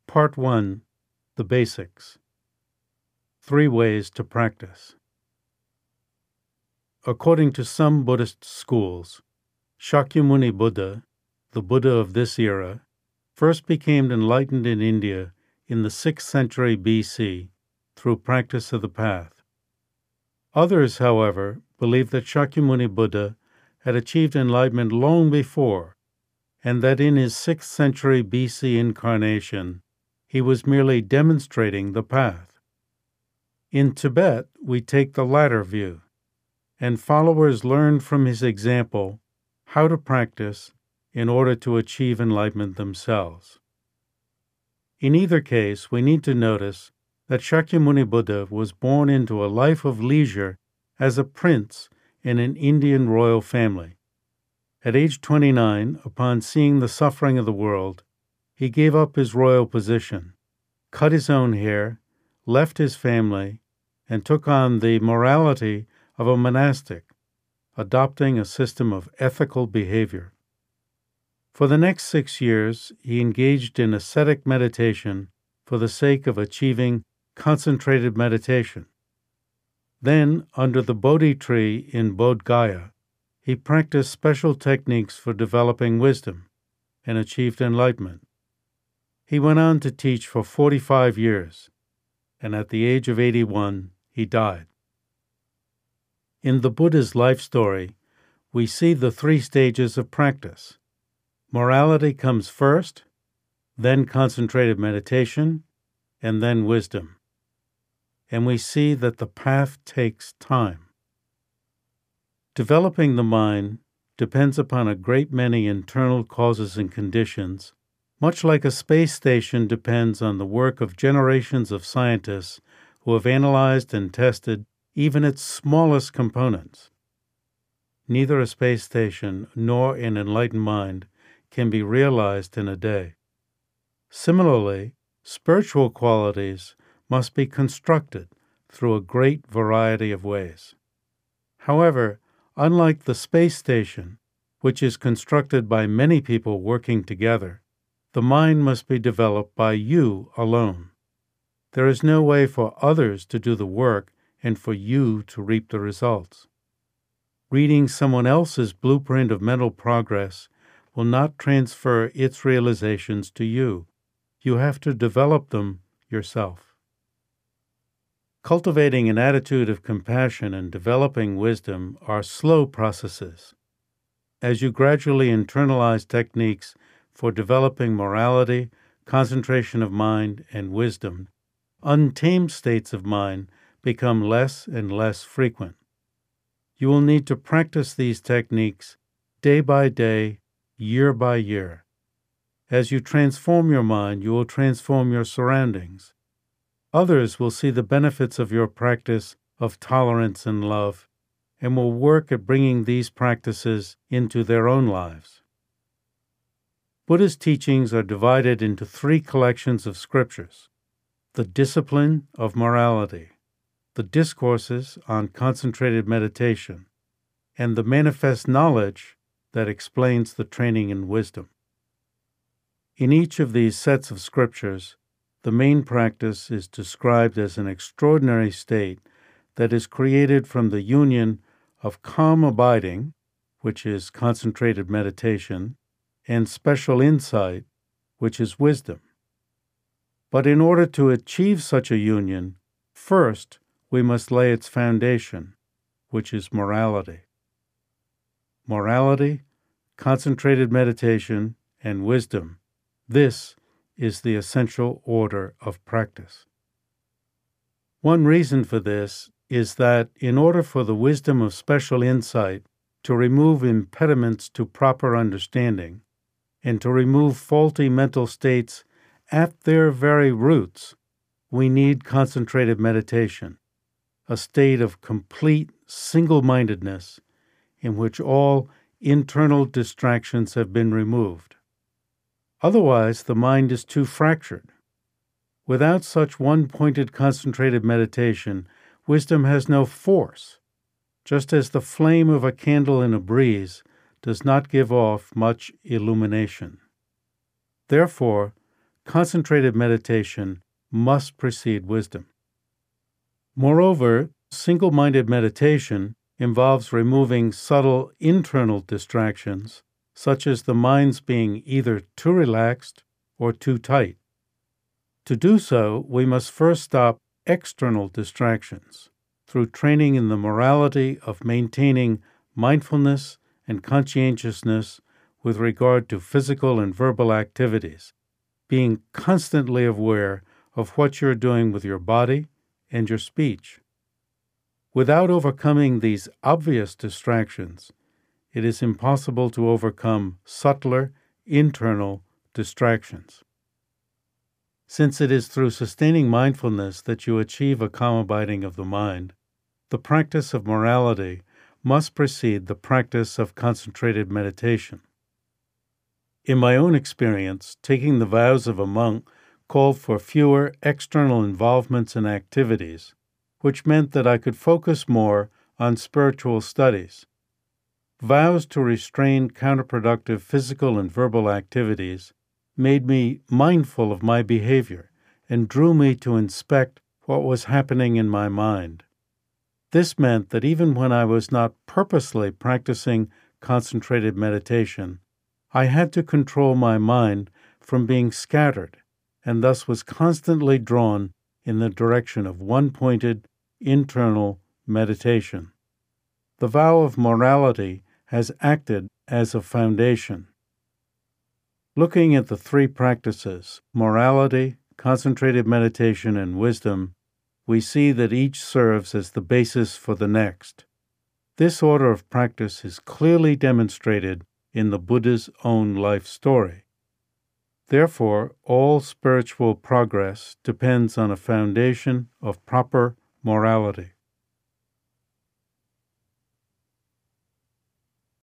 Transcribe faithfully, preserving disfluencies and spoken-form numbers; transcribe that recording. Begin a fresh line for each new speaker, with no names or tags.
Part one. The Basics. Three Ways to Practice. According to some Buddhist schools, Shakyamuni Buddha, the Buddha of this era, first became enlightened in India in the sixth century B C through practice of the path. Others, however, believe that Shakyamuni Buddha had achieved enlightenment long before, and that in his sixth century B C incarnation, he was merely demonstrating the path. In Tibet, we take the latter view, and followers learn from his example how to practice in order to achieve enlightenment themselves. In either case, we need to notice that Shakyamuni Buddha was born into a life of leisure as a prince in an Indian royal family. At age twenty-nine, upon seeing the suffering of the world, he gave up his royal position, cut his own hair, left his family, and took on the morality of a monastic, adopting a system of ethical behavior. For the next six years, he engaged in ascetic meditation for the sake of achieving concentrated meditation. Then, under the Bodhi tree in Bodh Gaya, he practiced special techniques for developing wisdom and achieved enlightenment. He went on to teach for forty-five years, and at the age of eighty-one, he died. In the Buddha's life story, we see the three stages of practice. Morality comes first, then concentrated meditation, and then wisdom. And we see that the path takes time. Developing the mind depends upon a great many internal causes and conditions, much like a space station depends on the work of generations of scientists who have analyzed and tested even its smallest components. Neither a space station nor an enlightened mind can be realized in a day. Similarly, spiritual qualities must be constructed through a great variety of ways. However, unlike the space station, which is constructed by many people working together, the mind must be developed by you alone. There is no way for others to do the work and for you to reap the results. Reading someone else's blueprint of mental progress will not transfer its realizations to you. You have to develop them yourself. Cultivating an attitude of compassion and developing wisdom are slow processes. As you gradually internalize techniques for developing morality, concentration of mind, and wisdom, untamed states of mind become less and less frequent. You will need to practice these techniques day by day, year by year. As you transform your mind, you will transform your surroundings. Others will see the benefits of your practice of tolerance and love, and will work at bringing these practices into their own lives. Buddha's teachings are divided into three collections of scriptures: the discipline of morality, the discourses on concentrated meditation, and the manifest knowledge that explains the training in wisdom. In each of these sets of scriptures, the main practice is described as an extraordinary state that is created from the union of calm abiding, which is concentrated meditation, and special insight, which is wisdom. But in order to achieve such a union, first we must lay its foundation, which is morality. Morality, concentrated meditation, and wisdom, this is the essential order of practice. One reason for this is that in order for the wisdom of special insight to remove impediments to proper understanding and to remove faulty mental states at their very roots, we need concentrated meditation, a state of complete single-mindedness in which all internal distractions have been removed. Otherwise, the mind is too fractured. Without such one-pointed concentrated meditation, wisdom has no force, just as the flame of a candle in a breeze does not give off much illumination. Therefore, concentrated meditation must precede wisdom. Moreover, single-minded meditation involves removing subtle internal distractions, such as the mind's being either too relaxed or too tight. To do so, we must first stop external distractions through training in the morality of maintaining mindfulness and conscientiousness with regard to physical and verbal activities, being constantly aware of what you're doing with your body and your speech. Without overcoming these obvious distractions, it is impossible to overcome subtler, internal distractions. Since it is through sustaining mindfulness that you achieve a calm abiding of the mind, the practice of morality must precede the practice of concentrated meditation. In my own experience, taking the vows of a monk called for fewer external involvements and activities, which meant that I could focus more on spiritual studies. Vows to restrain counterproductive physical and verbal activities made me mindful of my behavior and drew me to inspect what was happening in my mind. This meant that even when I was not purposely practicing concentrated meditation, I had to control my mind from being scattered, and thus was constantly drawn in the direction of one-pointed, internal meditation. The vow of morality has acted as a foundation. Looking at the three practices, morality, concentrated meditation, and wisdom, we see that each serves as the basis for the next. This order of practice is clearly demonstrated in the Buddha's own life story. Therefore, all spiritual progress depends on a foundation of proper morality.